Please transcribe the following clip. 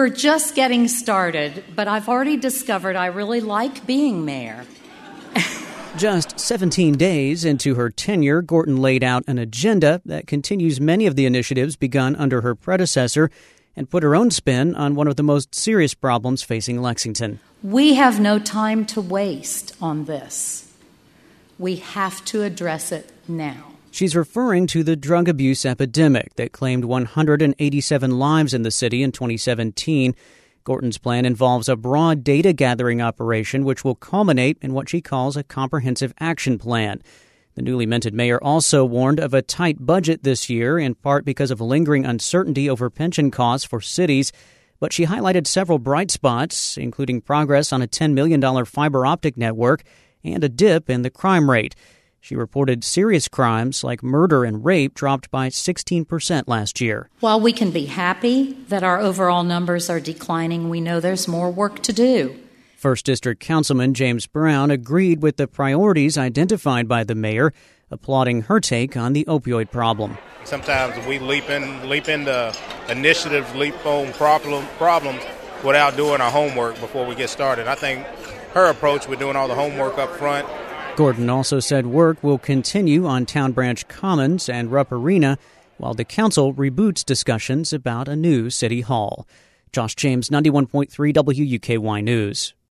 We're just getting started, but I've already discovered I really like being mayor. Just 17 days into her tenure, Gorton laid out an agenda that continues many of the initiatives begun under her predecessor and put her own spin on one of the most serious problems facing Lexington. We have no time to waste on this. We have to address it now. She's referring to the drug abuse epidemic that claimed 187 lives in the city in 2017. Gorton's plan involves a broad data-gathering operation which will culminate in what she calls a comprehensive action plan. The newly minted mayor also warned of a tight budget this year, in part because of lingering uncertainty over pension costs for cities. But she highlighted several bright spots, including progress on a $10 million fiber optic network and a dip in the crime rate. She reported serious crimes like murder and rape dropped by 16% last year. While we can be happy that our overall numbers are declining, we know there's more work to do. First District Councilman James Brown agreed with the priorities identified by the mayor, applauding her take on the opioid problem. Sometimes we leap into initiatives, leap on problems without doing our homework before we get started. I think her approach with doing all the homework up front. Gorton also said work will continue on Town Branch Commons and Rupp Arena while the council reboots discussions about a new city hall. Josh James, 91.3 WUKY News.